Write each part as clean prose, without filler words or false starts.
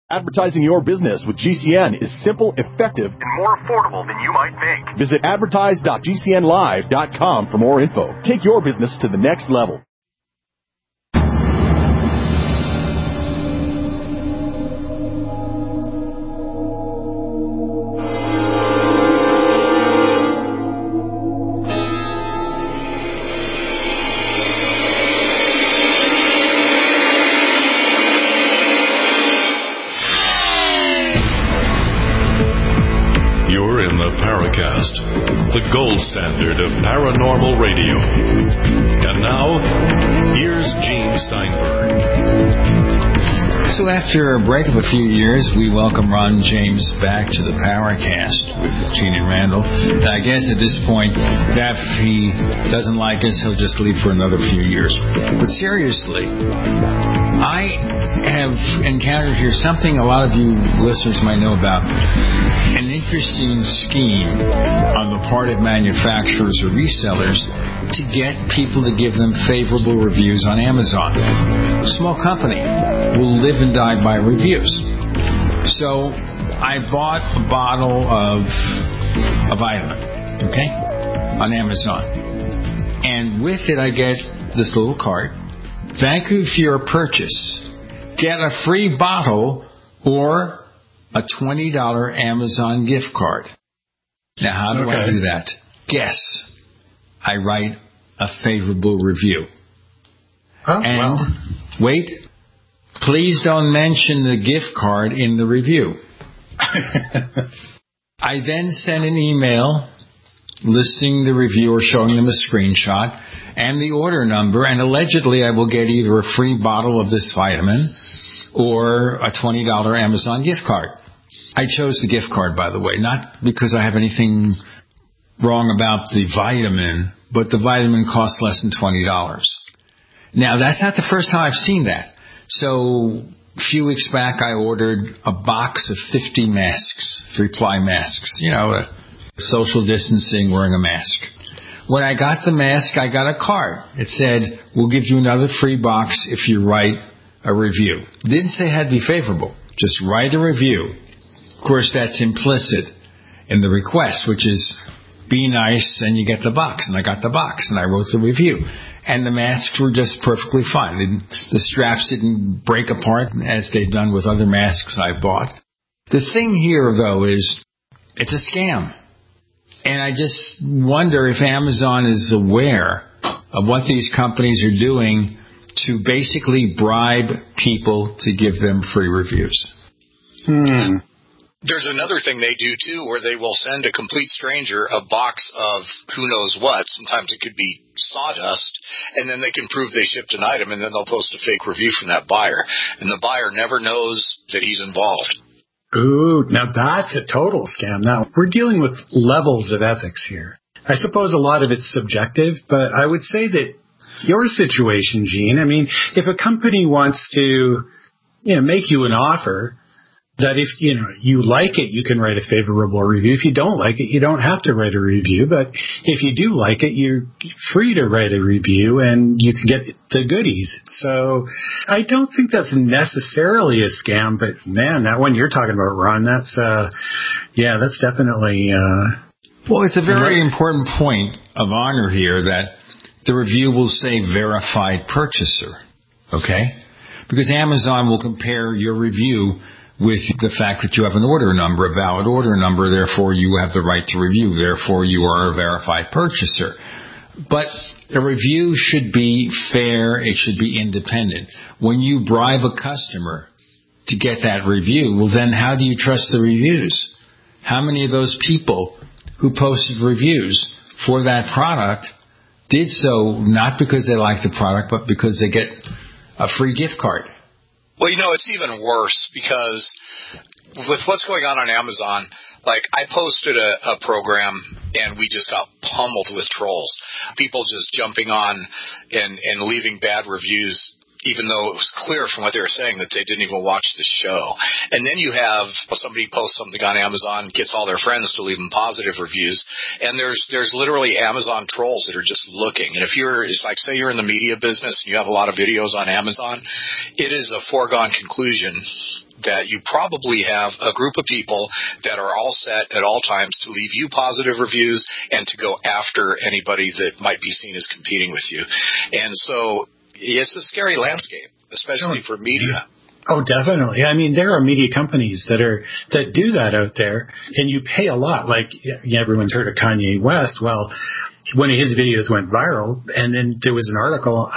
Advertising your business with GCN is simple, effective, and more affordable than you might think. Visit advertise.gcnlive.com for more info. Take your business to the next level. The gold standard of paranormal radio. And now, here's Gene Steinberg. So after a break of a few years, we welcome Ron James back to the Paracast with Gene and Randall. And I guess at this point, if he doesn't like us, he'll just leave for another few years. But seriously, I have encountered here something a lot of you listeners might know about. An interesting scheme on the part of manufacturers or resellers to get people to give them favorable reviews on Amazon. A small company will live and die by reviews. So I bought a bottle of a vitamin, okay, on Amazon. And with it I get this little card. Thank you for your purchase. Get a free bottle or a $20 Amazon gift card. Now, how do I do that? Guess. I write a favorable review. Wait, please don't mention the gift card in the review. I then send an email listing the review or showing them a screenshot and the order number, and allegedly I will get either a free bottle of this vitamin or a $20 Amazon gift card. I chose the gift card, by the way, not because I have anything wrong about the vitamin, but the vitamin costs less than $20. Now, that's not the first time I've seen that. So, a few weeks back, I ordered a box of 50 masks, 3-ply masks, social distancing, wearing a mask. When I got the mask, I got a card. It said, we'll give you another free box if you write a review. It didn't say it had to be favorable. Just write a review. Of course, that's implicit in the request, which is be nice and you get the box. And I got the box and I wrote the review. And the masks were just perfectly fine. The straps didn't break apart as they've done with other masks I've bought. The thing here, though, is it's a scam. And I just wonder if Amazon is aware of what these companies are doing to basically bribe people to give them free reviews. There's another thing they do, too, where they will send a complete stranger a box of who knows what. Sometimes it could be sawdust, and then they can prove they shipped an item, and then they'll post a fake review from that buyer. And the buyer never knows that he's involved. Ooh, now that's a total scam. Now, we're dealing with levels of ethics here. I suppose a lot of it's subjective, but I would say that your situation, Gene, I mean, if a company wants to, make you an offer, that if, you like it, you can write a favorable review. If you don't like it, you don't have to write a review. But if you do like it, you're free to write a review and you can get the goodies. So I don't think that's necessarily a scam. But, man, that one you're talking about, Ron, that's definitely... Well, it's a very important point of honor here that the review will say verified purchaser, okay? Because Amazon will compare your review with the fact that you have an order number, a valid order number, therefore you have the right to review, therefore you are a verified purchaser. But a review should be fair, it should be independent. When you bribe a customer to get that review, well then how do you trust the reviews? How many of those people who posted reviews for that product did so not because they like the product, but because they get a free gift card? Well, it's even worse because with what's going on Amazon, like I posted a program and we just got pummeled with trolls. People just jumping on and leaving bad reviews even though it was clear from what they were saying that they didn't even watch the show. And then you have somebody post something on Amazon, gets all their friends to leave them positive reviews, and there's literally Amazon trolls that are just looking. And if it's like, say you're in the media business and you have a lot of videos on Amazon, it is a foregone conclusion that you probably have a group of people that are all set at all times to leave you positive reviews and to go after anybody that might be seen as competing with you. And so it's a scary landscape, especially for media. Oh, definitely. I mean, there are media companies that do that out there, and you pay a lot. Like, everyone's heard of Kanye West. Well, one of his videos went viral, and then there was an article,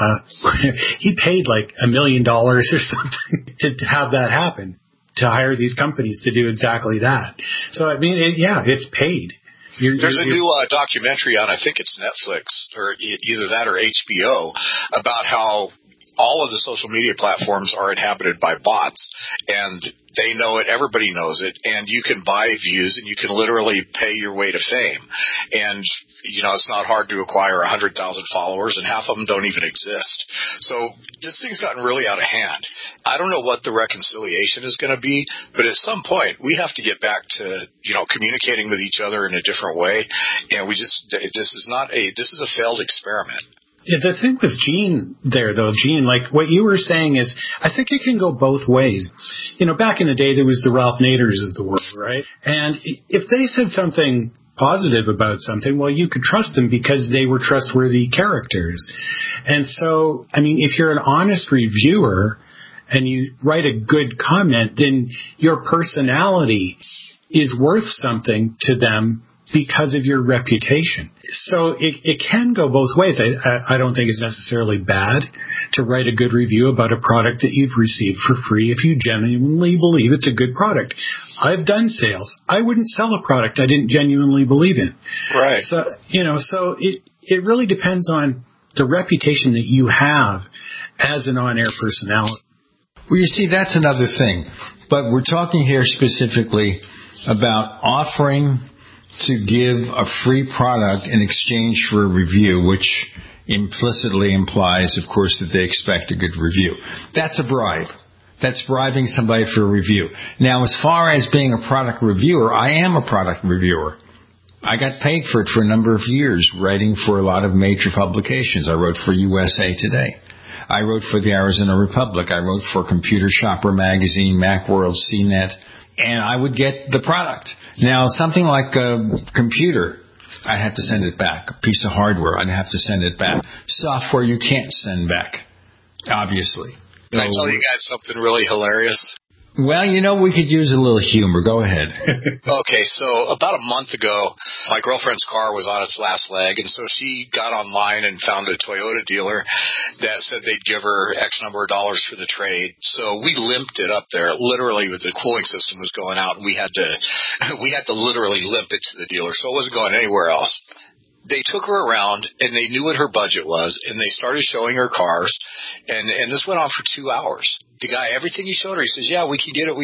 he paid like $1 million or something to have that happen, to hire these companies to do exactly that. So, I mean, it's paid. There's a new documentary on, I think it's Netflix, or either that or HBO, about how all of the social media platforms are inhabited by bots, and they know it, everybody knows it, and you can buy views, and you can literally pay your way to fame. And, it's not hard to acquire 100,000 followers, and half of them don't even exist. So this thing's gotten really out of hand. I don't know what the reconciliation is going to be, but at some point, we have to get back to, communicating with each other in a different way, and this is a failed experiment. Yeah, the thing with Gene there, though, like what you were saying is, I think it can go both ways. Back in the day, there was the Ralph Naders of the world, right? And if they said something positive about something, well, you could trust them because they were trustworthy characters. And so, I mean, if you're an honest reviewer and you write a good comment, then your personality is worth something to them because of your reputation. So it can go both ways. I don't think it's necessarily bad to write a good review about a product that you've received for free if you genuinely believe it's a good product. I've done sales. I wouldn't sell a product I didn't genuinely believe in. Right. So, so it really depends on the reputation that you have as an on-air personality. Well, you see, that's another thing. But we're talking here specifically about offering to give a free product in exchange for a review, which implicitly implies, of course, that they expect a good review. That's a bribe. That's bribing somebody for a review. Now, as far as being a product reviewer, I am a product reviewer. I got paid for it for a number of years, writing for a lot of major publications. I wrote for USA Today. I wrote for the Arizona Republic. I wrote for Computer Shopper Magazine, Macworld, CNET, and I would get the product. Now, something like a computer, I'd have to send it back. A piece of hardware, I'd have to send it back. Software, you can't send back, obviously. Can I tell you guys something really hilarious? Well, we could use a little humor. Go ahead. Okay, so about a month ago, my girlfriend's car was on its last leg, and so she got online and found a Toyota dealer that said they'd give her X number of dollars for the trade. So we limped it up there, literally, with the cooling system was going out, and we had to literally limp it to the dealer, so it wasn't going anywhere else. They took her around, and they knew what her budget was, and they started showing her cars, and this went on for 2 hours. The guy, everything he showed her, he says, yeah, we can get it,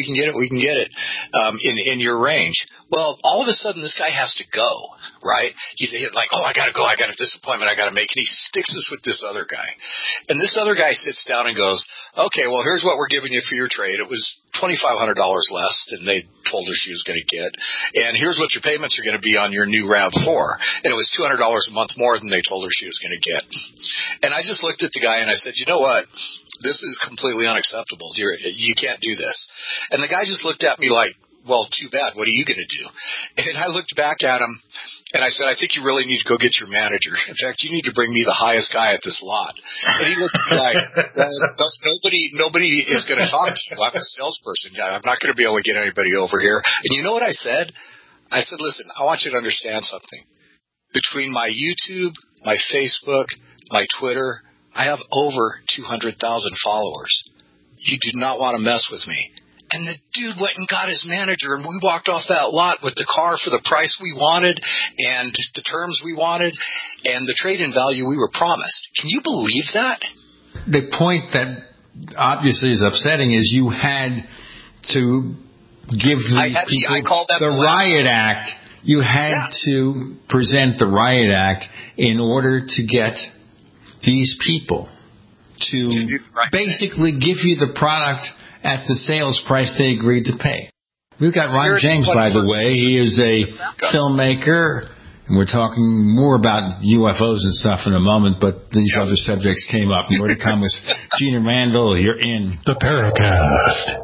in your range. Well, all of a sudden, this guy has to go, right? He's like, I got to go, I got this appointment I got to make, and he sticks us with this other guy. And this other guy sits down and goes, okay, well, here's what we're giving you for your trade. It was $2,500 less than they told her she was going to get. And here's what your payments are going to be on your new RAV4. And it was $200 a month more than they told her she was going to get. And I just looked at the guy and I said, you know what? This is completely unacceptable. You can't do this. And the guy just looked at me like, well, too bad. What are you going to do? And I looked back at him, and I said, I think you really need to go get your manager. In fact, you need to bring me the highest guy at this lot. And he looked at me like, nobody is going to talk to you. I'm a salesperson. I'm not going to be able to get anybody over here. And you know what I said? I said, listen, I want you to understand something. Between my YouTube, my Facebook, my Twitter, I have over 200,000 followers. You do not want to mess with me. And the dude went and got his manager, and we walked off that lot with the car for the price we wanted and the terms we wanted and the trade-in value we were promised. Can you believe that? The point that obviously is upsetting is you had to give these people the Riot Act. You had to present the Riot Act in order to get these people to basically give you the product at the sales price they agreed to pay. We've got Ron James, by the way. He is a filmmaker, and we're talking more about UFOs and stuff in a moment, but these other subjects came up. More to come with Gene and Randall. You're in the Paracast.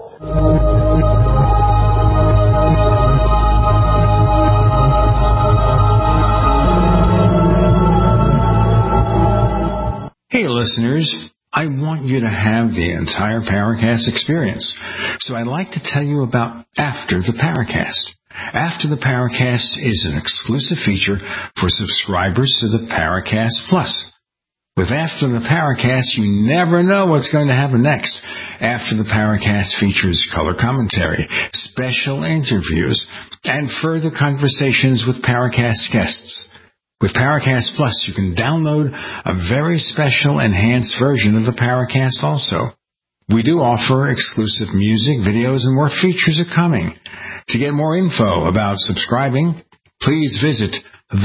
Hey, listeners. I want you to have the entire Paracast experience. So I'd like to tell you about After the Paracast. After the Paracast is an exclusive feature for subscribers to the Paracast Plus. With After the Paracast, you never know what's going to happen next. After the Paracast features color commentary, special interviews, and further conversations with Paracast guests. With Paracast Plus, you can download a very special enhanced version of the Paracast also. We do offer exclusive music, videos, and more features are coming. To get more info about subscribing, please visit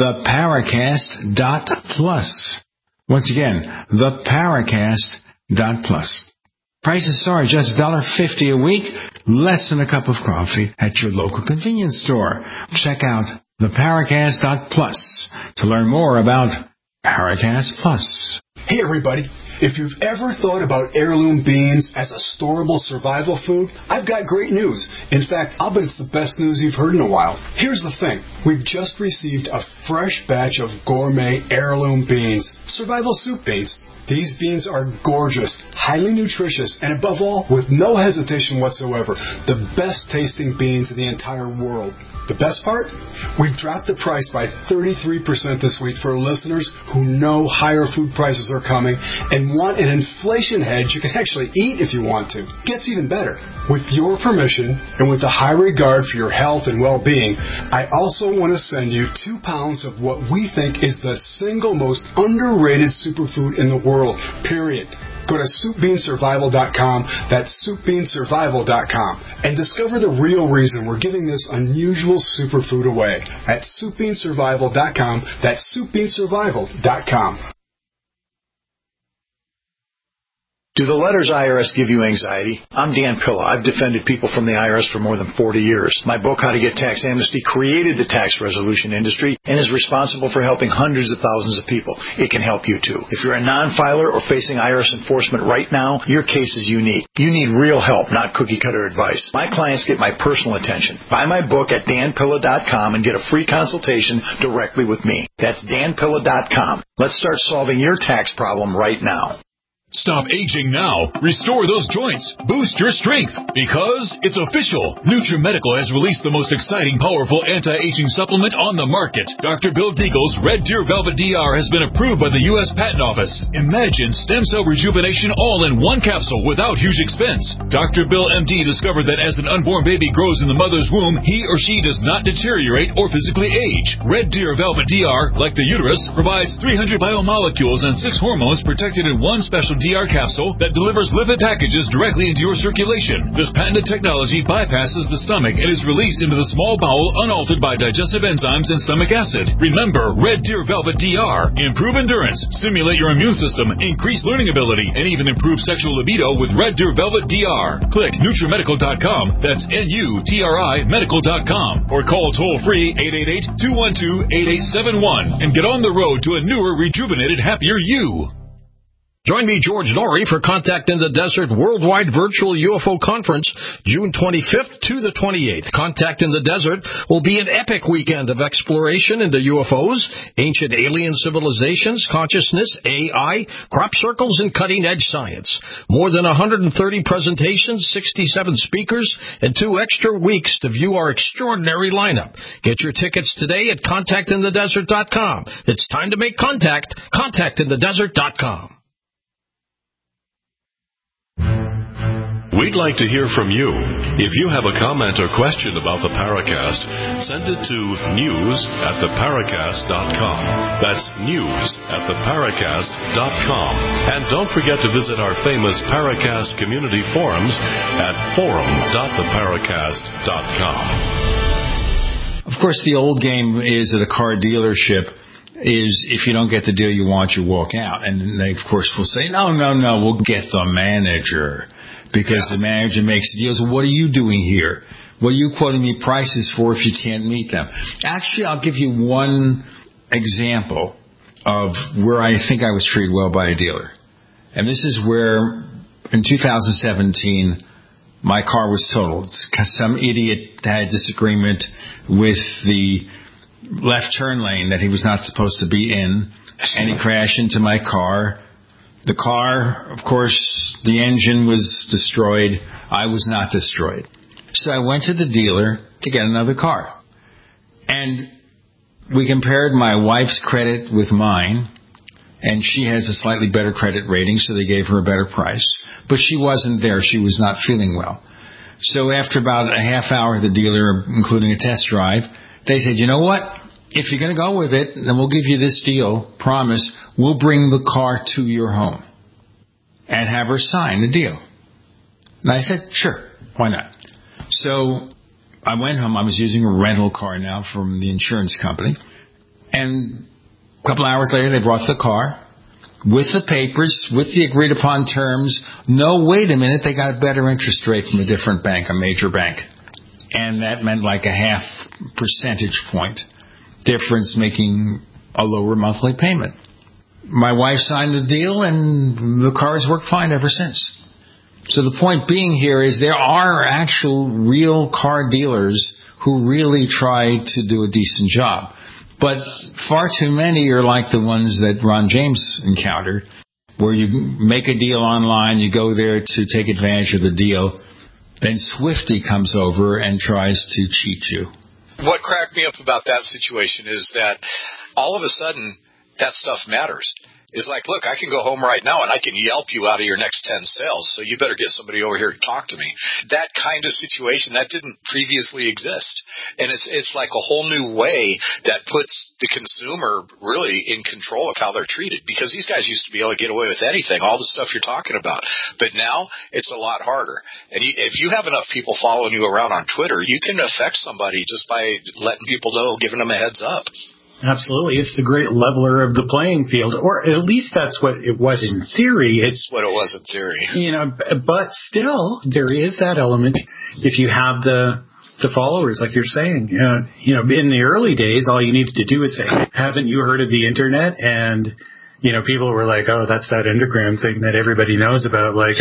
theparacast.plus. Once again, theparacast.plus. Prices are just $1.50 a week, less than a cup of coffee at your local convenience store. Check out theparacast.plus to learn more about Paracast Plus. Hey everybody, if you've ever thought about heirloom beans as a storable survival food, I've got great news. In fact, I'll bet it's the best news you've heard in a while. Here's the thing. We've just received a fresh batch of gourmet heirloom beans, survival soup beans. These beans are gorgeous, highly nutritious, and above all, with no hesitation whatsoever, the best tasting beans in the entire world. The best part? We've dropped the price by 33% this week for listeners who know higher food prices are coming and want an inflation hedge you can actually eat if you want to. Gets even better. With your permission and with a high regard for your health and well-being, I also want to send you 2 pounds of what we think is the single most underrated superfood in the world, period. Go to SoupBeanSurvival.com, that's SoupBeanSurvival.com, and discover the real reason we're giving this unusual superfood away at SoupBeanSurvival.com, that's SoupBeanSurvival.com. Do the letters IRS give you anxiety? I'm Dan Pilla. I've defended people from the IRS for more than 40 years. My book, How to Get Tax Amnesty, created the tax resolution industry and is responsible for helping hundreds of thousands of people. It can help you too. If you're a non-filer or facing IRS enforcement right now, your case is unique. You need real help, not cookie-cutter advice. My clients get my personal attention. Buy my book at danpilla.com and get a free consultation directly with me. That's danpilla.com. Let's start solving your tax problem right now. Stop aging now. Restore those joints. Boost your strength. Because it's official. NutriMedical has released the most exciting, powerful anti-aging supplement on the market. Dr. Bill Deagle's Red Deer Velvet DR has been approved by the U.S. Patent Office. Imagine stem cell rejuvenation all in one capsule without huge expense. Dr. Bill MD discovered that as an unborn baby grows in the mother's womb, he or she does not deteriorate or physically age. Red Deer Velvet DR, like the uterus, provides 300 biomolecules and 6 hormones protected in one special DR capsule that delivers lipid packages directly into your circulation. This patented technology bypasses the stomach and is released into the small bowel unaltered by digestive enzymes and stomach acid. Remember, Red Deer Velvet DR. Improve endurance, stimulate your immune system, increase learning ability, and even improve sexual libido with Red Deer Velvet DR. Click NutriMedical.com, that's NUTRI Medical.com, or call toll-free 888-212-8871 and get on the road to a newer, rejuvenated, happier you. Join me, George Norrie, for Contact in the Desert Worldwide Virtual UFO Conference, June 25th to the 28th. Contact in the Desert will be an epic weekend of exploration into UFOs, ancient alien civilizations, consciousness, AI, crop circles, and cutting-edge science. More than 130 presentations, 67 speakers, and 2 extra weeks to view our extraordinary lineup. Get your tickets today at contactinthedesert.com. It's time to make contact. Contactinthedesert.com. We'd like to hear from you. If you have a comment or question about the Paracast, send it to news@theparacast.com. That's news@theparacast.com. And don't forget to visit our famous Paracast community forums at forum.theparacast.com. Of course, the old game is at a car dealership. is if you don't get the deal you want, you walk out. And they, of course, will say, no, we'll get the manager because the manager makes the deals. What are you doing here? What are you quoting me prices for if you can't meet them? Actually, I'll give you one example of where I think I was treated well by a dealer. And this is where, in 2017, my car was totaled. Some idiot had a disagreement with the left turn lane that he was not supposed to be in, and he crashed into my car. The car, of course, the engine was destroyed. I was not destroyed. So I went to the dealer to get another car. And we compared my wife's credit with mine, and she has a slightly better credit rating, so they gave her a better price. But she wasn't there. She was not feeling well. So after about a half hour at the dealer, including a test drive, they said, you know what? If you're going to go with it, then we'll give you this deal. Promise, we'll bring the car to your home and have her sign the deal. And I said, sure, why not? So I went home. I was using a rental car now from the insurance company. And a couple hours later, they brought the car with the papers, with the agreed upon terms. No, wait a minute, they got a better interest rate from a different bank, a major bank. And that meant like a half percentage point difference, making a lower monthly payment. My wife signed the deal, and the car has worked fine ever since. So the point being here is there are actual real car dealers who really try to do a decent job. But far too many are like the ones that Ron James encountered, where you make a deal online, you go there to take advantage of the deal, then Swifty comes over and tries to cheat you. What cracked me up about that situation is that all of a sudden that stuff matters. It's like, look, I can go home right now and I can Yelp you out of your next 10 sales, so you better get somebody over here to talk to me. That kind of situation, that didn't previously exist. And it's like a whole new way that puts the consumer really in control of how they're treated, because these guys used to be able to get away with anything, all the stuff you're talking about. But now it's a lot harder. And if you have enough people following you around on Twitter, you can affect somebody just by letting people know, giving them a heads up. Absolutely. It's the great leveler of the playing field, or at least that's what it was in theory. It's what it was in theory. But still, there is that element. If you have the followers, like you're saying, in the early days, all you needed to do is say, haven't you heard of the internet? And, people were like, oh, that's that Enneagram thing that everybody knows about. Like,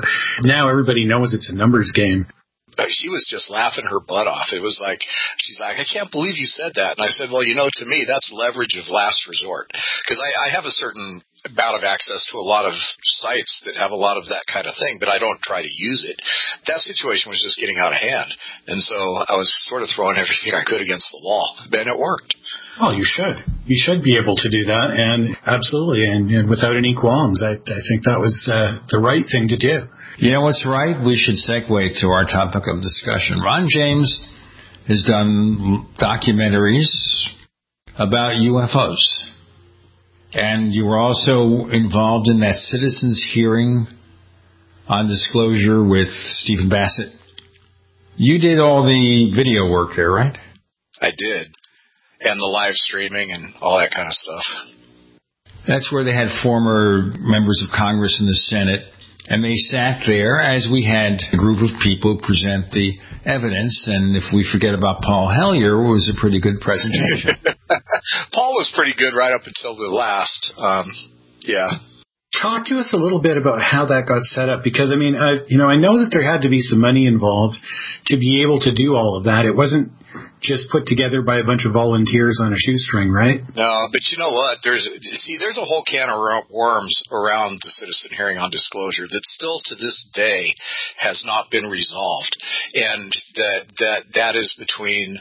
now everybody knows it's a numbers game. She was just laughing her butt off. It was like, she's like, I can't believe you said that. And I said, well, to me, that's leverage of last resort. Because I have a certain amount of access to a lot of sites that have a lot of that kind of thing, but I don't try to use it. That situation was just getting out of hand. And so I was sort of throwing everything I could against the wall. And it worked. Oh, you should. You should be able to do that. And absolutely. And without any qualms, I think that was the right thing to do. You know what's right? We should segue to our topic of discussion. Ron James has done documentaries about UFOs. And you were also involved in that citizens' hearing on disclosure with Stephen Bassett. You did all the video work there, right? I did. And the live streaming and all that kind of stuff. That's where they had former members of Congress and the Senate. And they sat there as we had a group of people present the evidence. And if we forget about Paul Hellyer, it was a pretty good presentation. Paul was pretty good right up until the last. Yeah. Talk to us a little bit about how that got set up, because, I know that there had to be some money involved to be able to do all of that. It wasn't just put together by a bunch of volunteers on a shoestring, right? No, but you know what? There's a whole can of worms around the citizen hearing on disclosure that still to this day has not been resolved, and that is between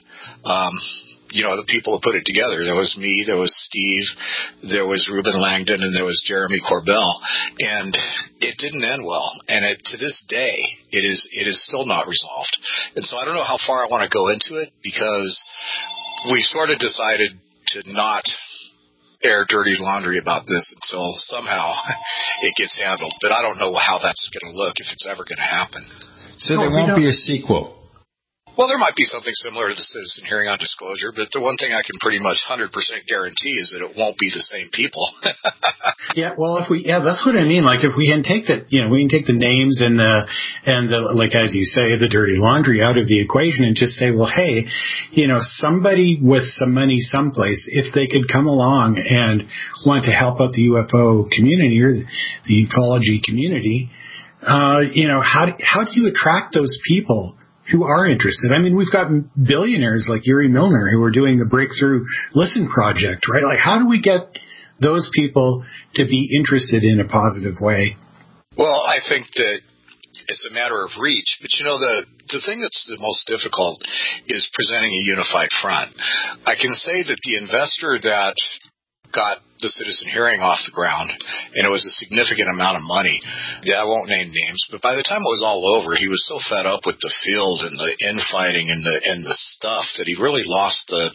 the people who put it together. There was me, there was Steve, there was Reuben Langdon, and there was Jeremy Corbell, and it didn't end well. And to this day, it is still not resolved. And so I don't know how far I want to go into it, because we sort of decided to not air dirty laundry about this until somehow it gets handled. But I don't know how that's going to look, if it's ever going to happen. So there won't be a sequel. Well, there might be something similar to the citizen hearing on disclosure, but the one thing I can pretty much 100% guarantee is that it won't be the same people. Yeah, well, that's what I mean. Like, if we can take we can take the names and the, like, as you say, the dirty laundry out of the equation and just say, well, hey, somebody with some money someplace, if they could come along and want to help out the UFO community or the ufology community, how do you attract those people who are interested? I mean, we've got billionaires like Yuri Milner who are doing the Breakthrough Listen project, right? Like, how do we get those people to be interested in a positive way? Well, I think that it's a matter of reach, but the thing that's the most difficult is presenting a unified front. I can say that the investor that got the citizen hearing off the ground, and it was a significant amount of money. Yeah, I won't name names, but by the time it was all over, he was so fed up with the field and the infighting and the stuff that he really lost the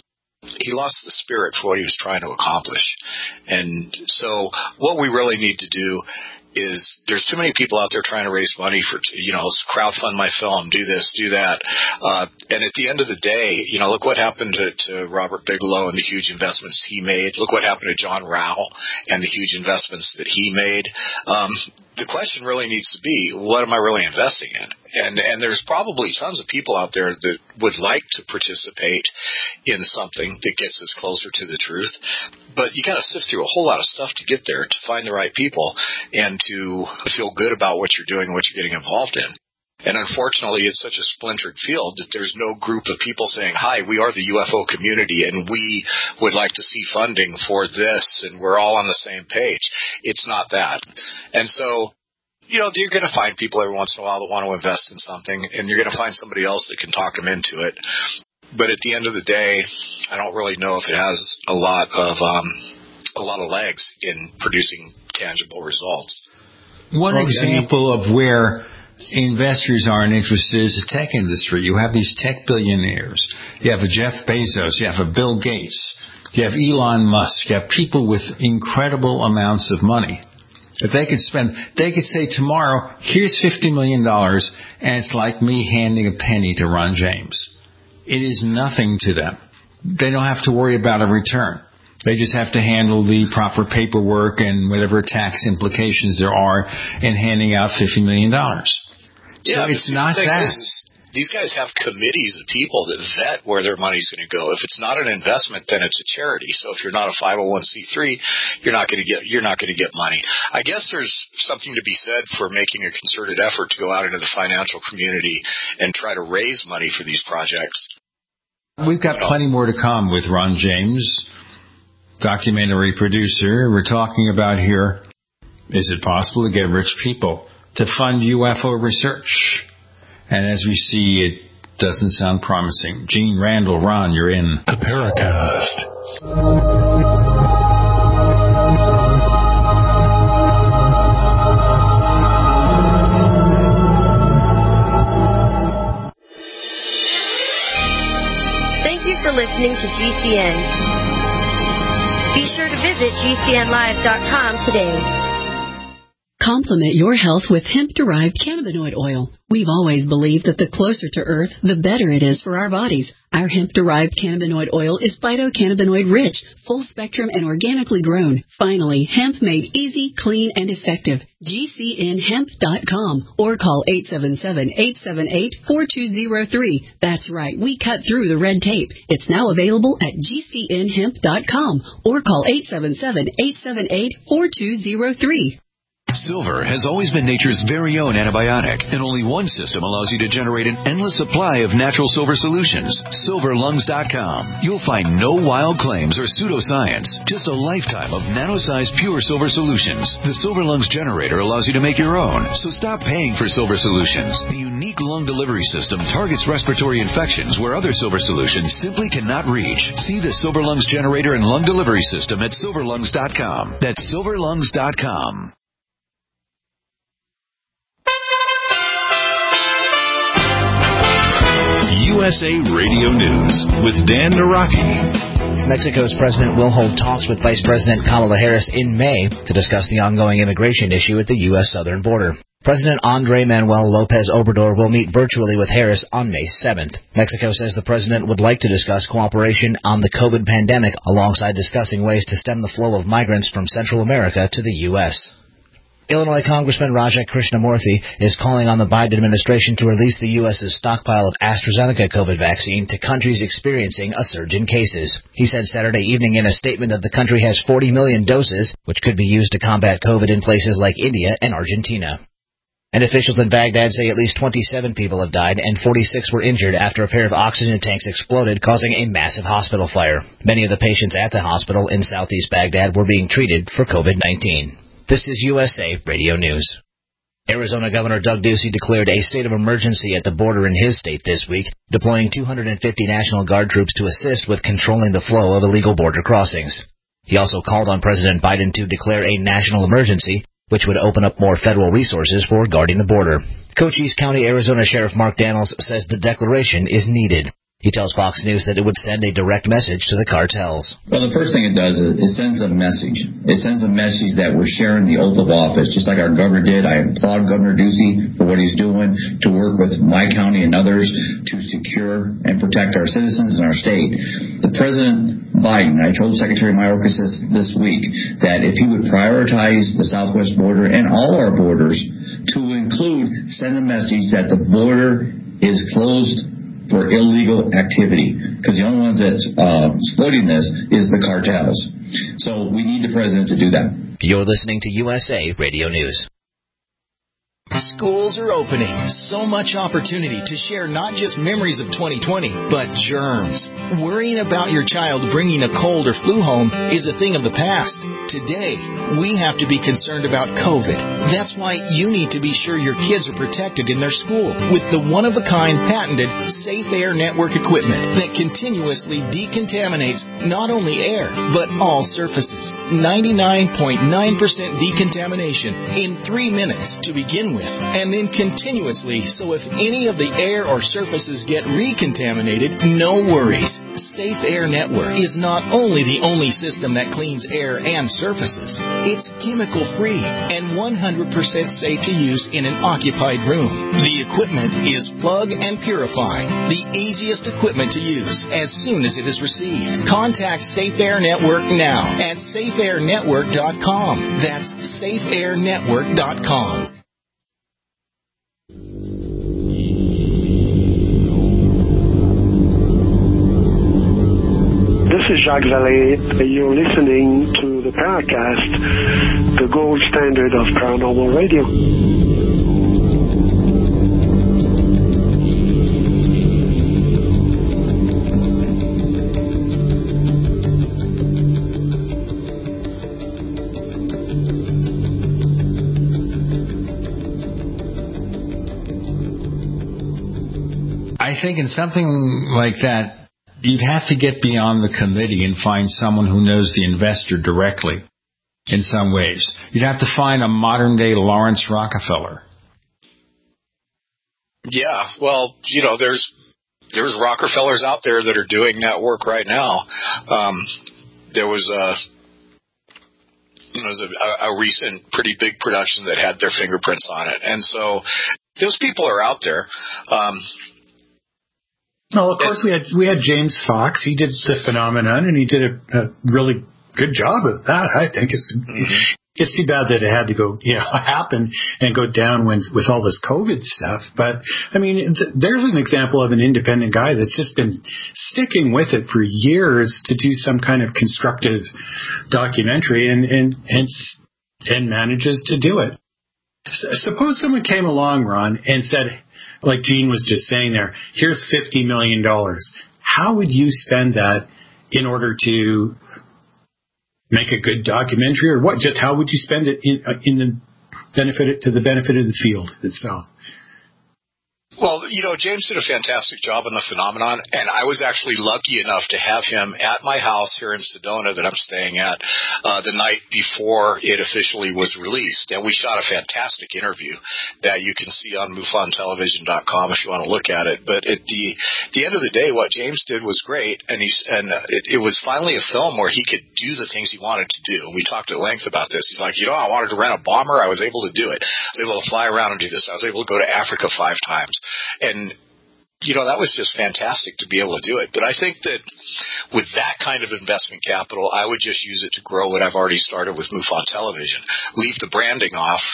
spirit for what he was trying to accomplish. And so what we really need to do is, there's too many people out there trying to raise money for, crowdfund my film, do this, do that. And at the end of the day, look what happened to Robert Bigelow and the huge investments he made. Look what happened to John Rao and the huge investments that he made. The question really needs to be, what am I really investing in? And there's probably tons of people out there that would like to participate in something that gets us closer to the truth. But you got to sift through a whole lot of stuff to get there, to find the right people, and to feel good about what you're doing and what you're getting involved in. And unfortunately, it's such a splintered field that there's no group of people saying, hi, we are the UFO community, and we would like to see funding for this, and we're all on the same page. It's not that. And so, you're going to find people every once in a while that want to invest in something, and you're going to find somebody else that can talk them into it. But at the end of the day, I don't really know if it has a lot of legs in producing tangible results. One example of where investors aren't interested is the tech industry. You have these tech billionaires. You have a Jeff Bezos. You have a Bill Gates. You have Elon Musk. You have people with incredible amounts of money. If they could say tomorrow, here's $50 million, and it's like me handing a penny to Ron James. It is nothing to them. They don't have to worry about a return. They just have to handle the proper paperwork and whatever tax implications there are in handing out $50 million. Yeah, so it's not that. These guys have committees of people that vet where their money's going to go. If it's not an investment, then it's a charity. So if you're not a 501c3, you're not going to get money. I guess there's something to be said for making a concerted effort to go out into the financial community and try to raise money for these projects. We've got plenty more to come with Ron James, documentary producer. We're talking about here, is it possible to get rich people to fund UFO research? And as we see, it doesn't sound promising. Gene Randall, Ron, you're in the Paracast. Thank you for listening to GCN. Be sure to visit GCNlive.com today. Complement your health with hemp-derived cannabinoid oil. We've always believed that the closer to Earth, the better it is for our bodies. Our hemp-derived cannabinoid oil is phytocannabinoid-rich, full-spectrum, and organically grown. Finally, hemp made easy, clean, and effective. GCNhemp.com or call 877-878-4203. That's right, we cut through the red tape. It's now available at GCNhemp.com or call 877-878-4203. Silver has always been nature's very own antibiotic, and only one system allows you to generate an endless supply of natural silver solutions. SilverLungs.com. You'll find no wild claims or pseudoscience, just a lifetime of nano-sized pure silver solutions. The Silver Lungs generator allows you to make your own, so stop paying for silver solutions. The unique lung delivery system targets respiratory infections where other silver solutions simply cannot reach. See the Silver Lungs generator and lung delivery system at SilverLungs.com. That's SilverLungs.com. USA Radio News with Dan Naraki. Mexico's president will hold talks with Vice President Kamala Harris in May to discuss the ongoing immigration issue at the U.S. southern border. President Andrés Manuel López Obrador will meet virtually with Harris on May 7th. Mexico says the president would like to discuss cooperation on the COVID pandemic alongside discussing ways to stem the flow of migrants from Central America to the U.S. Illinois Congressman Raja Krishnamurthy is calling on the Biden administration to release the U.S.'s stockpile of AstraZeneca COVID vaccine to countries experiencing a surge in cases. He said Saturday evening in a statement that the country has 40 million doses, which could be used to combat COVID in places like India and Argentina. And officials in Baghdad say at least 27 people have died and 46 were injured after a pair of oxygen tanks exploded, causing a massive hospital fire. Many of the patients at the hospital in southeast Baghdad were being treated for COVID-19. This is USA Radio News. Arizona Governor Doug Ducey declared a state of emergency at the border in his state this week, deploying 250 National Guard troops to assist with controlling the flow of illegal border crossings. He also called on President Biden to declare a national emergency, which would open up more federal resources for guarding the border. Cochise County, Arizona Sheriff Mark Daniels says the declaration is needed. He tells Fox News that it would send a direct message to the cartels. Well, the first thing it does is it sends a message. It sends a message that we're sharing the oath of office, just like our governor did. I applaud Governor Ducey for what he's doing to work with my county and others to secure and protect our citizens and our state. The President Biden, I told Secretary Mayorkas this week that if he would prioritize the southwest border and all our borders to include send a message that the border is closed for illegal activity, because the only ones that's exploiting this is the cartels. So we need the president to do that. You're listening to USA Radio News. Schools are opening. So much opportunity to share not just memories of 2020, but germs. Worrying about your child bringing a cold or flu home is a thing of the past. Today, we have to be concerned about COVID. That's why you need to be sure your kids are protected in their school with the one-of-a-kind patented Safe Air Network equipment that continuously decontaminates not only air, but all surfaces. 99.9% decontamination in 3 minutes to begin with, and then continuously, so if any of the air or surfaces get recontaminated, no worries. Safe Air Network is not only the only system that cleans air and surfaces, it's chemical-free and 100% safe to use in an occupied room. The equipment is plug and purify, the easiest equipment to use as soon as it is received. Contact Safe Air Network now at safeairnetwork.com. That's safeairnetwork.com. This is Jacques Vallée. You're listening to the Paracast, the gold standard of paranormal radio. I think in something like that, you'd have to get beyond the committee and find someone who knows the investor directly in some ways. You'd have to find a modern-day Lawrence Rockefeller. Yeah, well, there's Rockefellers out there that are doing that work right now. There was a recent pretty big production that had their fingerprints on it. And so those people are out there. Well, of course, we had James Fox. He did The Phenomenon, and he did a really good job of that. I think it's too bad that it had to go, happen and go down with all this COVID stuff. But I mean, there's an example of an independent guy that's just been sticking with it for years to do some kind of constructive documentary, and manages to do it. Suppose someone came along, Ron, and said, like Gene was just saying there, here's $50 million. How would you spend that in order to make a good documentary, or what? Just how would you spend it to the benefit of the field itself? Well, Well, James did a fantastic job on the phenomenon, and I was actually lucky enough to have him at my house here in Sedona that I'm staying at the night before it officially was released. And we shot a fantastic interview that you can see on MUFONtelevision.com if you want to look at it. But at the end of the day, what James did was great, and it was finally a film where he could do the things he wanted to do. We talked at length about this. He's like, I wanted to rent a bomber. I was able to do it. I was able to fly around and do this. I was able to go to Africa 5 times. And, that was just fantastic to be able to do it. But I think that with that kind of investment capital, I would just use it to grow what I've already started with MUFON Television. Leave the branding off.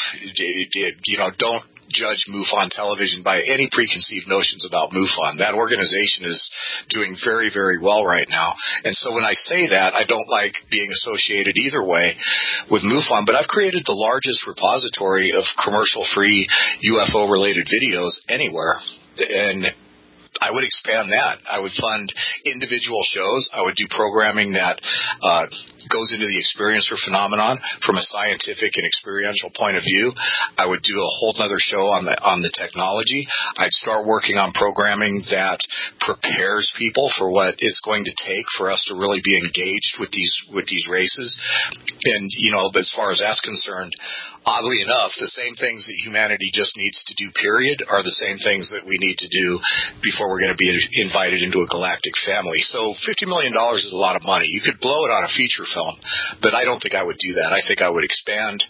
Don't judge MUFON Television by any preconceived notions about MUFON. That organization is doing very, very well right now. And so when I say that, I don't like being associated either way with MUFON, but I've created the largest repository of commercial-free UFO-related videos anywhere. And I would expand that. I would fund individual shows. I would do programming that goes into the experiencer phenomenon from a scientific and experiential point of view. I would do a whole other show on the technology. I'd start working on programming that prepares people for what it's going to take for us to really be engaged with these races. And, as far as that's concerned, oddly enough, the same things that humanity just needs to do, period, are the same things that we need to do before we're going to be invited into a galactic family. So $50 million is a lot of money. You could blow it on a feature film, but I don't think I would do that. I think I would expand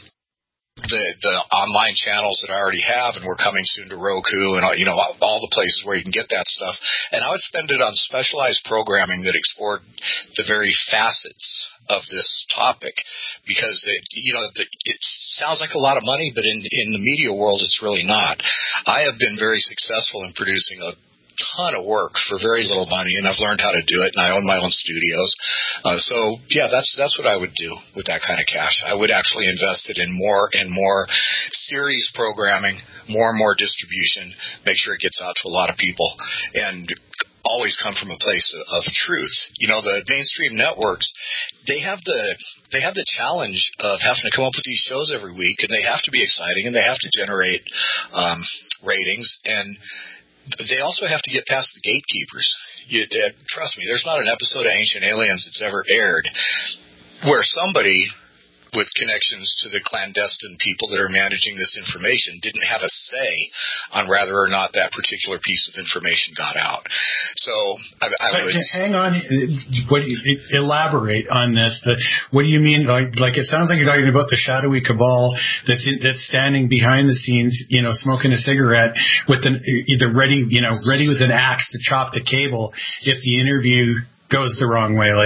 the online channels that I already have, and we're coming soon to Roku and all the places where you can get that stuff. And I would spend it on specialized programming that explored the very facets of this topic, because it sounds like a lot of money, but in the media world, it's really not. I have been very successful in producing a ton of work for very little money, and I've learned how to do it, and I own my own studios. So that's what I would do with that kind of cash. I would actually invest it in more and more series programming, more and more distribution, make sure it gets out to a lot of people, and always come from a place of truth. The mainstream networks, they have the challenge of having to come up with these shows every week, and they have to be exciting, and they have to generate ratings, and they also have to get past the gatekeepers. Trust me, there's not an episode of Ancient Aliens that's ever aired where somebody with connections to the clandestine people that are managing this information didn't have a say on whether or not that particular piece of information got out. So I would hang on. Elaborate on this. What do you mean? Like it sounds like you're talking about the shadowy cabal that's standing behind the scenes, smoking a cigarette with either ready with an axe to chop the cable if the interview goes the wrong way,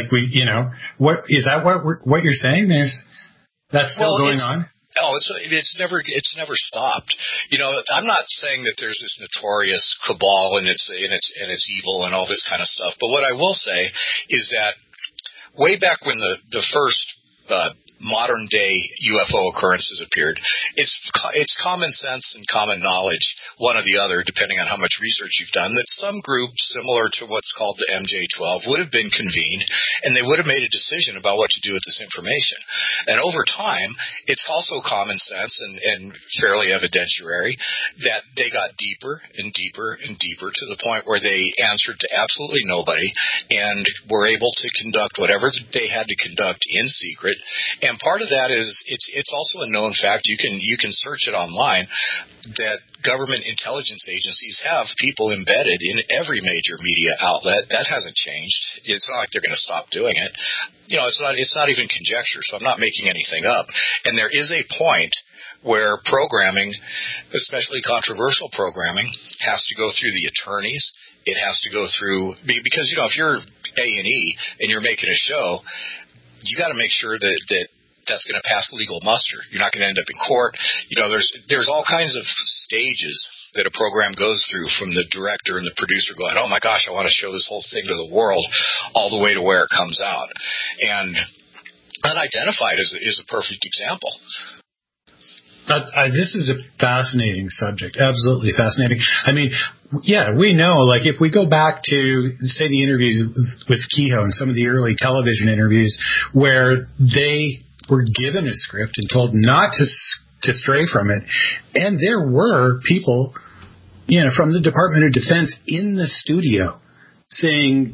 what is that? What you're saying? That's still going on. No, it's never stopped. I'm not saying that there's this notorious cabal and it's evil and all this kind of stuff. But what I will say is that way back when the first modern day UFO occurrences appeared, it's common sense and common knowledge, one or the other, depending on how much research you've done, that some group similar to what's called the MJ-12 would have been convened, and they would have made a decision about what to do with this information. And over time, it's also common sense and fairly evidentiary that they got deeper and deeper and deeper to the point where they answered to absolutely nobody and were able to conduct whatever they had to conduct in secret. And part of that is it's also a known fact. You can search it online that government intelligence agencies have people embedded in every major media outlet. That hasn't changed. It's not like they're going to stop doing it. It's not even conjecture, so I'm not making anything up. And there is a point where programming, especially controversial programming, has to go through the attorneys. It has to go through, because if you're A&E and you're making a show, you got to make sure that that's going to pass legal muster. You're not going to end up in court. There's all kinds of stages that a program goes through, from the director and the producer going, oh my gosh, I want to show this whole thing to the world, all the way to where it comes out. And Unidentified is a perfect example. This is a fascinating subject. Absolutely fascinating. I mean, yeah, we know, if we go back to, say, the interviews with Kehoe and some of the early television interviews where they were given a script and told not to stray from it, and there were people from the Department of Defense in the studio saying,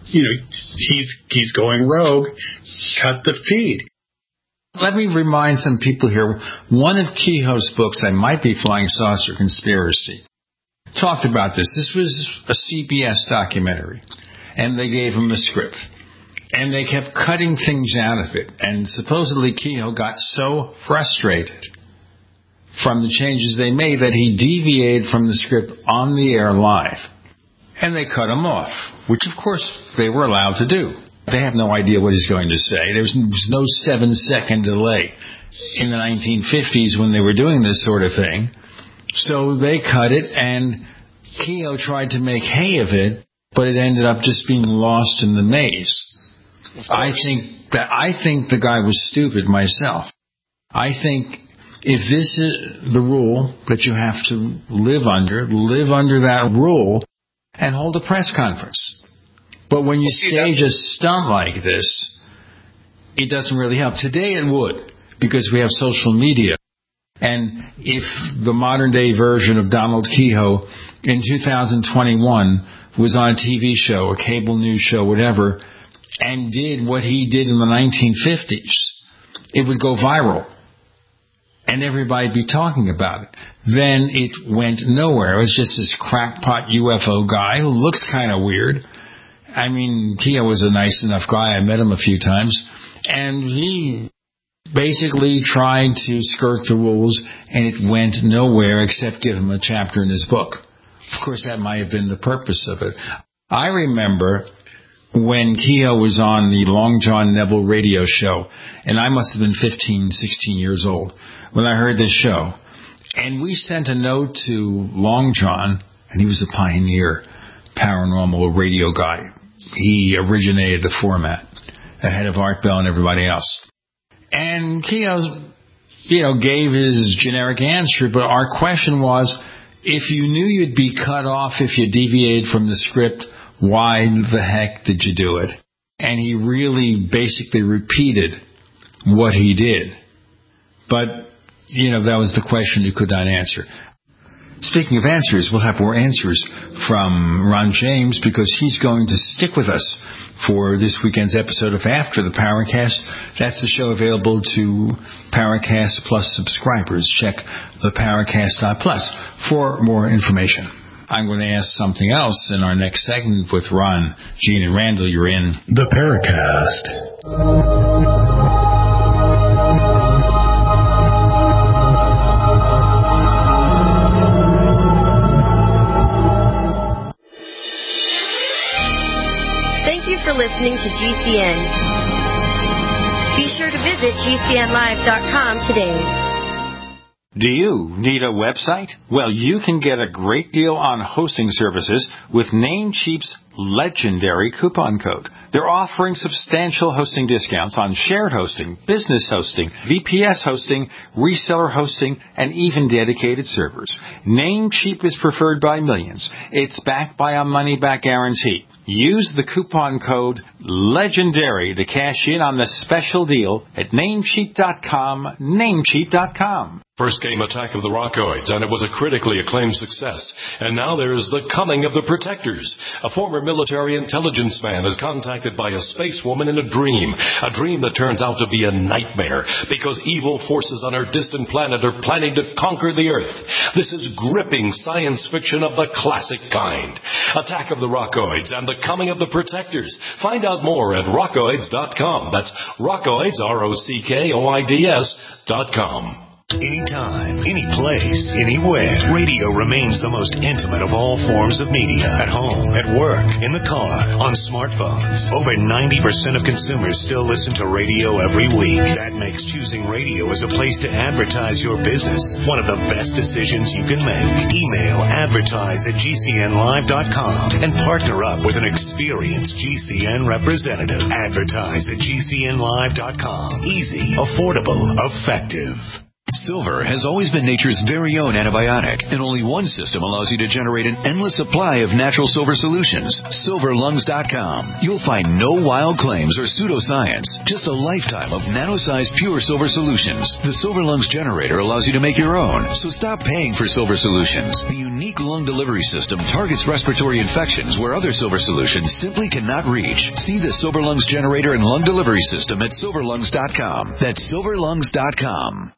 he's going rogue, cut the feed. Let me remind some people here, one of Kehoe's books, I Might Be Flying Saucer Conspiracy, talked about this. This was a CBS documentary, and they gave him a script. And they kept cutting things out of it. And supposedly Kehoe got so frustrated from the changes they made that he deviated from the script on the air live. And they cut him off, which of course they were allowed to do. They have no idea what he's going to say. There was no 7-second delay in the 1950s when they were doing this sort of thing. So they cut it, and Kehoe tried to make hay of it, but it ended up just being lost in the maze. I think the guy was stupid myself. I think if this is the rule that you have to live under that rule and hold a press conference. But when you stage a stunt like this, it doesn't really help. Today it would, because we have social media. And if the modern day version of Donald Kehoe in 2021 was on a TV show, a cable news show, whatever, and did what he did in the 1950s, it would go viral. And everybody'd be talking about it. Then it went nowhere. It was just this crackpot UFO guy who looks kind of weird. I mean, Kehoe was a nice enough guy. I met him a few times. And he basically tried to skirt the rules, and it went nowhere except give him a chapter in his book. Of course, that might have been the purpose of it. I remember when Kehoe was on the Long John Neville radio show, and I must have been 15, 16 years old when I heard this show. And we sent a note to Long John, and he was a pioneer paranormal radio guy. He originated the format ahead of Art Bell and everybody else. And Kehoe, gave his generic answer, but our question was, if you knew you'd be cut off if you deviated from the script, why the heck did you do it? And he really basically repeated what he did. But, that was the question you could not answer. Speaking of answers, we'll have more answers from Ron James, because he's going to stick with us for this weekend's episode of After the Paracast. That's the show available to Paracast Plus subscribers. Check theparacast.plus for more information. I'm going to ask something else in our next segment with Ron, Gene, and Randall. You're in the Paracast. Thank you for listening to GCN. Be sure to visit GCNlive.com today. Do you need a website? Well, you can get a great deal on hosting services with Namecheap's legendary coupon code. They're offering substantial hosting discounts on shared hosting, business hosting, VPS hosting, reseller hosting, and even dedicated servers. Namecheap is preferred by millions. It's backed by a money-back guarantee. Use the coupon code LEGENDARY to cash in on the special deal at Namecheap.com, Namecheap.com. First came Attack of the Rockoids, and it was a critically acclaimed success. And now there is The Coming of the Protectors. A former military intelligence man is contacted by a space woman in a dream that turns out to be a nightmare, because evil forces on her distant planet are planning to conquer the Earth. This is gripping science fiction of the classic kind. Attack of the Rockoids and The Coming of the Protectors. Find out more at rockoids.com. That's Rockoids, ROCKOIDS.com. Anytime, any place, anywhere. Radio remains the most intimate of all forms of media. At home, at work, in the car, on smartphones. Over 90% of consumers still listen to radio every week. That makes choosing radio as a place to advertise your business one of the best decisions you can make. Email advertise@gcnlive.com and partner up with an experienced GCN representative. Advertise@gcnlive.com. Easy, affordable, effective. Silver has always been nature's very own antibiotic, and only one system allows you to generate an endless supply of natural silver solutions. SilverLungs.com. You'll find no wild claims or pseudoscience, just a lifetime of nano-sized pure silver solutions. The Silver Lungs generator allows you to make your own, so stop paying for silver solutions. The unique lung delivery system targets respiratory infections where other Silver solutions simply cannot reach. See the Silver Lungs generator and lung delivery system at silverlungs.com. That's silverlungs.com.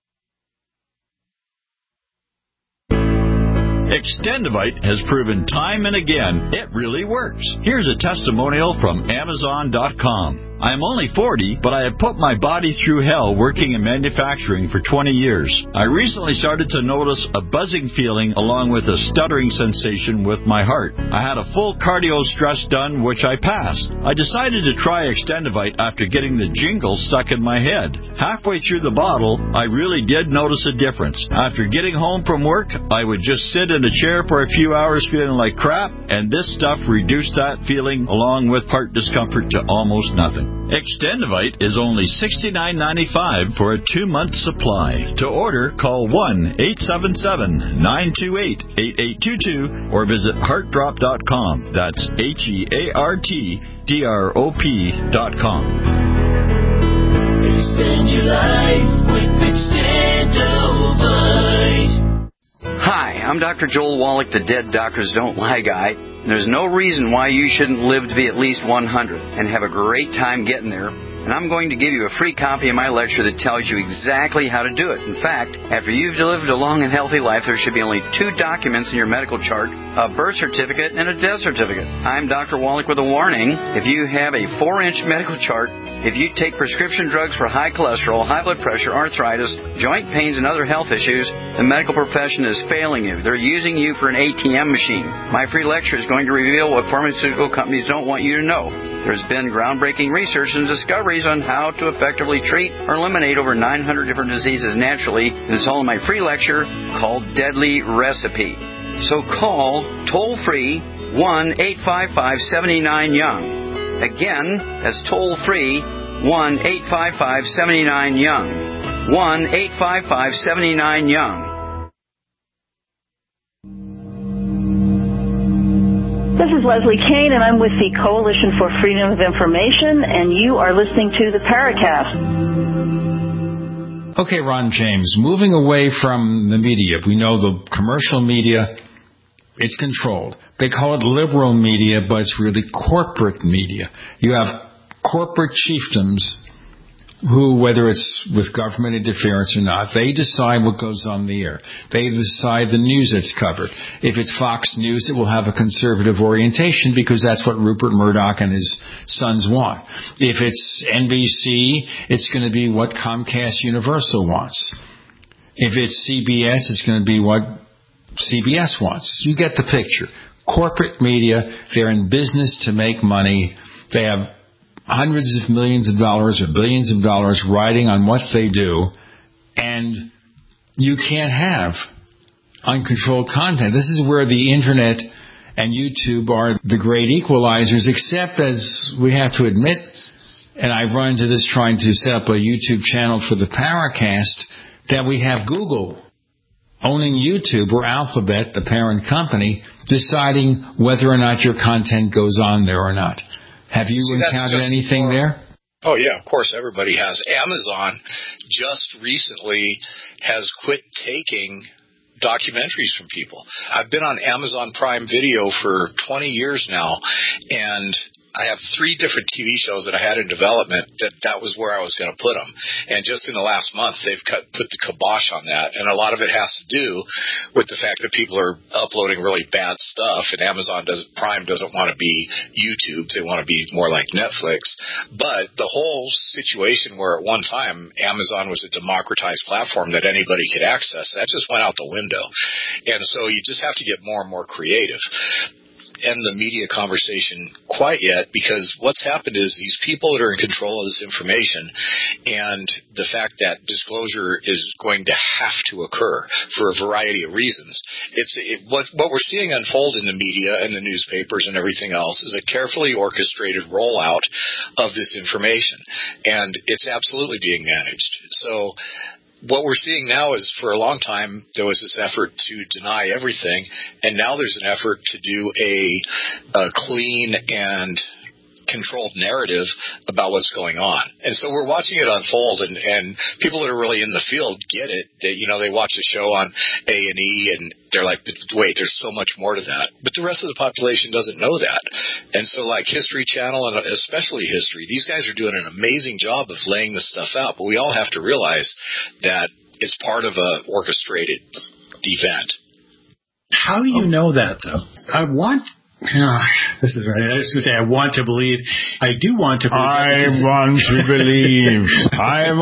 Extendivite has proven time and again it really works. Here's a testimonial from Amazon.com. I am only 40, but I have put my body through hell working in manufacturing for 20 years. I recently started to notice a buzzing feeling along with a stuttering sensation with my heart. I had a full cardio stress done, which I passed. I decided to try Extendivite after getting the jingle stuck in my head. Halfway through the bottle, I really did notice a difference. After getting home from work, I would just sit in a chair for a few hours feeling like crap, and this stuff reduced that feeling along with heart discomfort to almost nothing. Extendivite is only $69.95 for a 2-month supply. To order, call 1-877-928-8822 or visit heartdrop.com. That's HEARTDROP.com. Extend your life with Extendivite. Hi, I'm Dr. Joel Wallach, the Dead Doctors Don't Lie guy. There's no reason why you shouldn't live to be at least 100 and have a great time getting there. And I'm going to give you a free copy of my lecture that tells you exactly how to do it. In fact, after you've lived a long and healthy life, there should be only 2 documents in your medical chart, a birth certificate and a death certificate. I'm Dr. Wallach with a warning. If you have a 4-inch medical chart, if you take prescription drugs for high cholesterol, high blood pressure, arthritis, joint pains, and other health issues, the medical profession is failing you. They're using you for an ATM machine. My free lecture is going to reveal what pharmaceutical companies don't want you to know. There's been groundbreaking research and discoveries on how to effectively treat or eliminate over 900 different diseases naturally. And it's all in my free lecture called Deadly Recipe. So call toll-free 1-855-79-YOUNG. Again, that's toll-free 1-855-79-YOUNG. 1-855-79-YOUNG. This is Leslie Kane, and I'm with the Coalition for Freedom of Information, and you are listening to the Paracast. Okay, Ron James, moving away from the media, we know the commercial media, it's controlled. They call it liberal media, but it's really corporate media. You have corporate chiefdoms who, whether it's with government interference or not, they decide what goes on the air. They decide the news that's covered. If it's Fox News, it will have a conservative orientation because that's what Rupert Murdoch and his sons want. If it's NBC, it's going to be what Comcast Universal wants. If it's CBS, it's going to be what CBS wants. You get the picture. Corporate media, they're in business to make money. They have hundreds of millions of dollars or billions of dollars riding on what they do, and you can't have uncontrolled content. This is where the internet and YouTube are the great equalizers, except, as we have to admit, and I've run into this trying to set up a YouTube channel for the Paracast, that we have Google owning YouTube, or Alphabet, the parent company, deciding whether or not your content goes on there or not. Have you encountered anything there? Oh, yeah, of course, everybody has. Amazon just recently has quit taking documentaries from people. I've been on Amazon Prime Video for 20 years now, and I have 3 different TV shows that I had in development that was where I was going to put them. And just in the last month, they've put the kibosh on that. And a lot of it has to do with the fact that people are uploading really bad stuff, and Prime doesn't want to be YouTube. They want to be more like Netflix. But the whole situation where at one time Amazon was a democratized platform that anybody could access, that just went out the window. And so you just have to get more and more creative. End the media conversation quite yet, because what's happened is these people that are in control of this information, and the fact that disclosure is going to have to occur for a variety of reasons. What we're seeing unfold in the media and the newspapers and everything else is a carefully orchestrated rollout of this information, and it's absolutely being managed. So what we're seeing now is, for a long time, there was this effort to deny everything, and now there's an effort to do a clean and controlled narrative about what's going on. And so we're watching it unfold, and people that are really in the field get it. They watch a show on A&E, and they're like, wait, there's so much more to that. But the rest of the population doesn't know that. And so like History Channel and especially History, these guys are doing an amazing job of laying this stuff out. But we all have to realize that it's part of a orchestrated event. How do you know that, though? This is right. I was going to say I want to believe. I do want to believe. I want to believe. I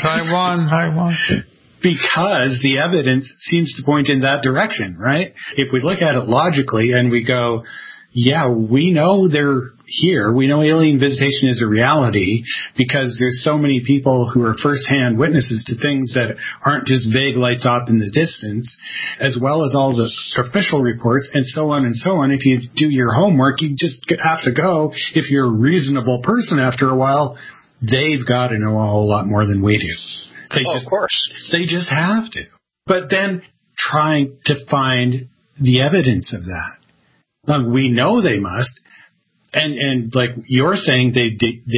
want. Because the evidence seems to point in that direction, right? If we look at it logically and we go, yeah, we know they're here. We know alien visitation is a reality because there's so many people who are firsthand witnesses to things that aren't just vague lights off in the distance, as well as all the official reports and so on and so on. If you do your homework, you just have to go. If you're a reasonable person after a while, they've got to know a whole lot more than we do. Of course. They just have to. But then trying to find the evidence of that. We know they must. And like you're saying, they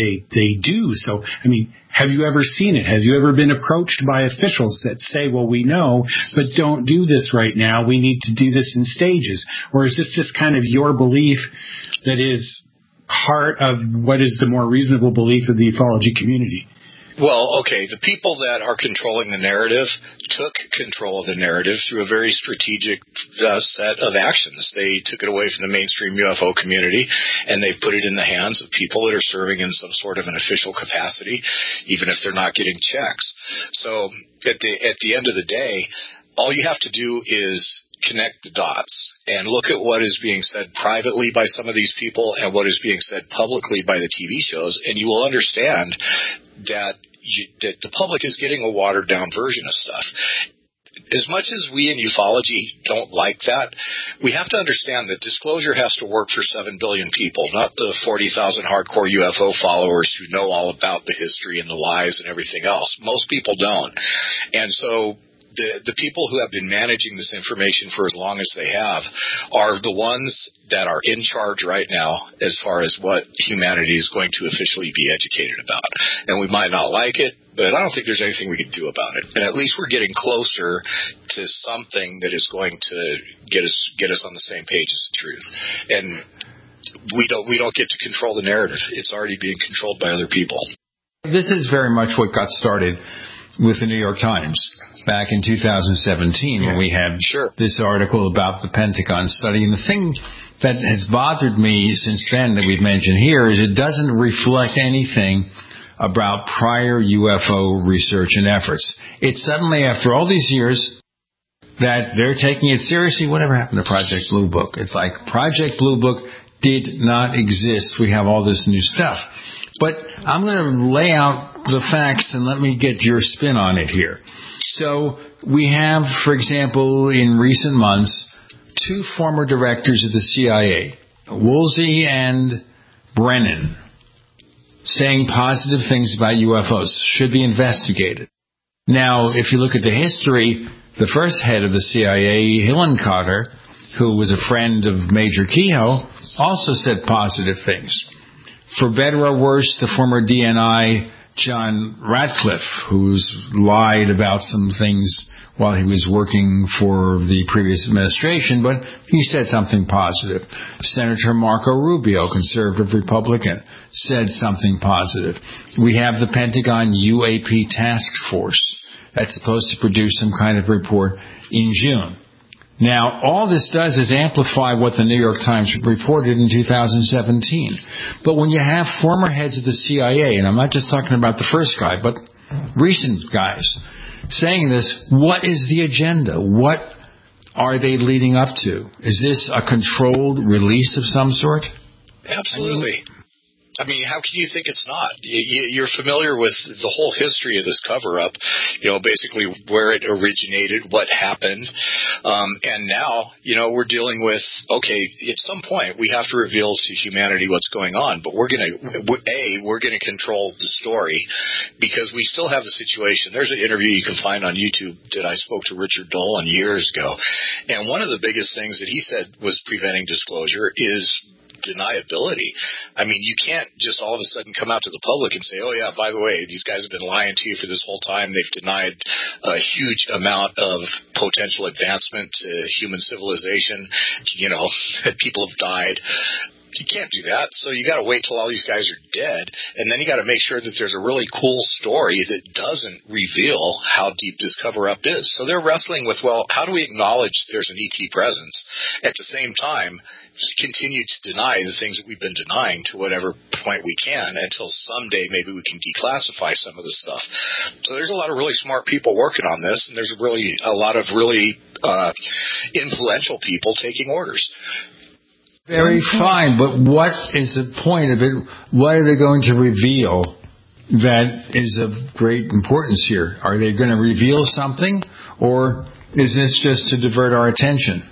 do. So, I mean, have you ever seen it? Have you ever been approached by officials that say, well, we know, but don't do this right now. We need to do this in stages. Or is this just kind of your belief that is part of what is the more reasonable belief of the ufology community? Well, okay, the people that are controlling the narrative took control of the narrative through a very strategic set of actions. They took it away from the mainstream UFO community, and they've put it in the hands of people that are serving in some sort of an official capacity, even if they're not getting checks. So at the end of the day, all you have to do is connect the dots and look at what is being said privately by some of these people and what is being said publicly by the TV shows, and you will understand that the public is getting a watered-down version of stuff. As much as we in ufology don't like that, we have to understand that disclosure has to work for 7 billion people, not the 40,000 hardcore UFO followers who know all about the history and the lies and everything else. Most people don't. And so the people who have been managing this information for as long as they have are the ones that are in charge right now as far as what humanity is going to officially be educated about. And we might not like it, but I don't think there's anything we can do about it. And at least we're getting closer to something that is going to get us on the same page as the truth. And we don't get to control the narrative. It's already being controlled by other people. This is very much what got started with the New York Times back in 2017 when we had this article about the Pentagon study. And the thing that has bothered me since then that we've mentioned here is it doesn't reflect anything about prior UFO research and efforts. It's suddenly, after all these years, that they're taking it seriously. Whatever happened to Project Blue Book? It's like Project Blue Book did not exist. We have all this new stuff. But I'm going to lay out the facts and let me get your spin on it here. So we have, for example, in recent months, 2 former directors of the CIA, Woolsey and Brennan, saying positive things about UFOs, should be investigated. Now, if you look at the history, the first head of the CIA, Hillenkotter, who was a friend of Major Kehoe, also said positive things. For better or worse, the former DNI, John Ratcliffe, who's lied about some things while he was working for the previous administration, but he said something positive. Senator Marco Rubio, conservative Republican, said something positive. We have the Pentagon UAP task force that's supposed to produce some kind of report in June. Now, all this does is amplify what the New York Times reported in 2017. But when you have former heads of the CIA, and I'm not just talking about the first guy, but recent guys, saying this, what is the agenda? What are they leading up to? Is this a controlled release of some sort? Absolutely. I mean, how can you think it's not? You're familiar with the whole history of this cover-up, basically where it originated, what happened. And now, we're dealing with, okay, at some point we have to reveal to humanity what's going on, but we're going to control the story because we still have the situation. There's an interview you can find on YouTube that I spoke to Richard Dolan years ago. And one of the biggest things that he said was preventing disclosure is deniability. I mean, you can't just all of a sudden come out to the public and say, oh, yeah, by the way, these guys have been lying to you for this whole time. They've denied a huge amount of potential advancement to human civilization. You know, people have died. You can't do that. So you got to wait till all these guys are dead, and then you got to make sure that there's a really cool story that doesn't reveal how deep this cover-up is. So they're wrestling with, well, how do we acknowledge there's an ET presence at the same time continue to deny the things that we've been denying to whatever point we can until someday maybe we can declassify some of the stuff. So there's a lot of really smart people working on this, and there's really a lot of really influential people taking orders. Very fine, but what is the point of it? What are they going to reveal that is of great importance here? Are they going to reveal something, or is this just to divert our attention?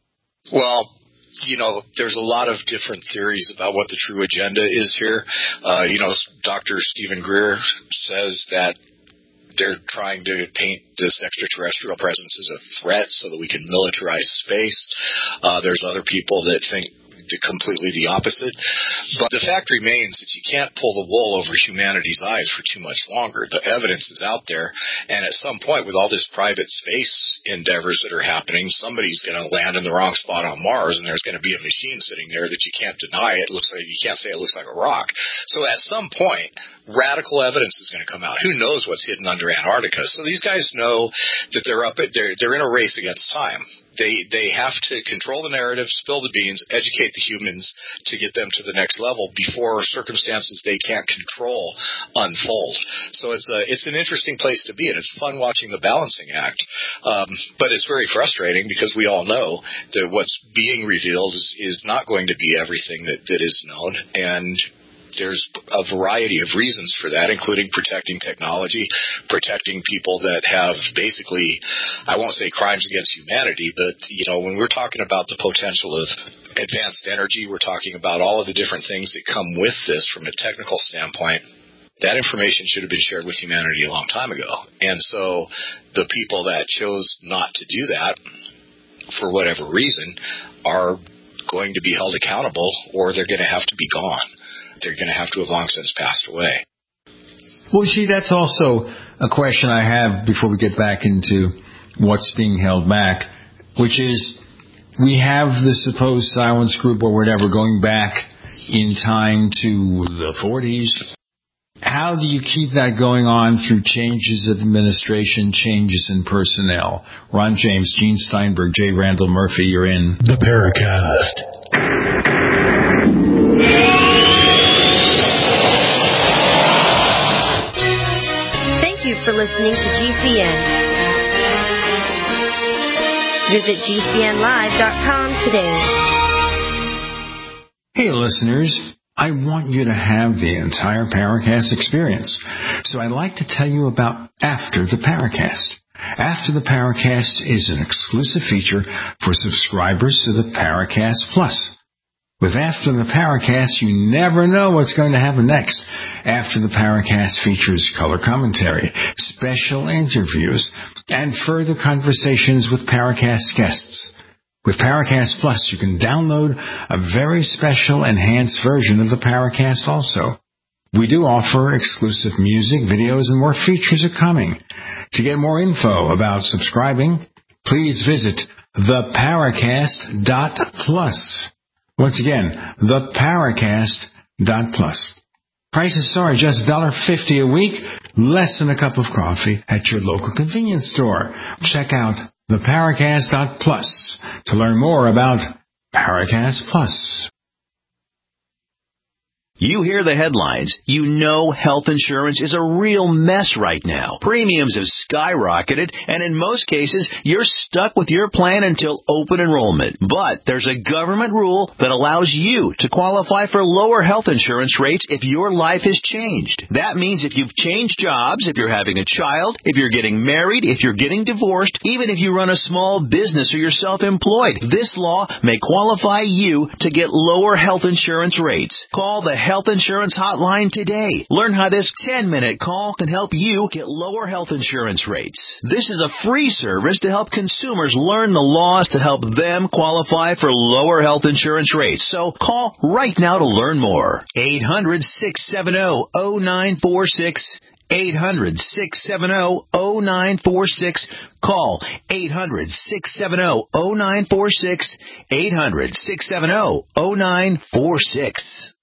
Well, you know, there's a lot of different theories about what the true agenda is here. You know, Dr. Stephen Greer says that they're trying to paint this extraterrestrial presence as a threat so that we can militarize space. There's other people that think completely the opposite. But the fact remains that you can't pull the wool over humanity's eyes for too much longer. The evidence is out there, and at some point with all this private space endeavors that are happening, somebody's going to land in the wrong spot on Mars, and there's going to be a machine sitting there that you can't deny. It looks like, you can't say it looks like a rock. So at some point, radical evidence is going to come out. Who knows what's hidden under Antarctica? So these guys know that they're in a race against time. They have to control the narrative, spill the beans, educate the humans to get them to the next level before circumstances they can't control unfold. So it's an interesting place to be, and it's fun watching the balancing act. But it's very frustrating because we all know that what's being revealed is not going to be everything that is known, and there's a variety of reasons for that, including protecting technology, protecting people that have basically, I won't say crimes against humanity, but, you know, when we're talking about the potential of advanced energy, we're talking about all of the different things that come with this from a technical standpoint. That information should have been shared with humanity a long time ago. And so the people that chose not to do that, for whatever reason, are going to be held accountable, or they're going to have to be gone. They're going to have to have long since passed away. Well, see, that's also a question I have before we get back into what's being held back, which is we have the supposed silence group or whatever going back in time to the 40s. How do you keep that going on through changes of administration, changes in personnel? Ron James, Gene Steinberg, J. Randall Murphy, you're in the Paracast. For listening to GCN. Visit GCNlive.com today. Hey listeners, I want you to have the entire Paracast experience. So I'd like to tell you about After the Paracast. After the Paracast is an exclusive feature for subscribers to the Paracast Plus. With After the Paracast, you never know what's going to happen next. After the Paracast features color commentary, special interviews, and further conversations with Paracast guests. With Paracast Plus, you can download a very special enhanced version of the Paracast also. We do offer exclusive music, videos, and more features are coming. To get more info about subscribing, please visit theparacast.plus. Once again, theparacast.plus. Prices are just $1.50 a week, less than a cup of coffee at your local convenience store. Check out theparacast.plus to learn more about Paracast Plus. You hear the headlines. You know health insurance is a real mess right now. Premiums have skyrocketed, and in most cases, you're stuck with your plan until open enrollment. But there's a government rule that allows you to qualify for lower health insurance rates if your life has changed. That means if you've changed jobs, if you're having a child, if you're getting married, if you're getting divorced, even if you run a small business or you're self-employed, this law may qualify you to get lower health insurance rates. Call the health insurance hotline today. Learn how this 10-minute call can help you get lower health insurance rates. This is a free service to help consumers learn the laws to help them qualify for lower health insurance rates. So call right now to learn more. 800-670-0946. 800-670-0946. Call 800-670-0946. 800-670-0946.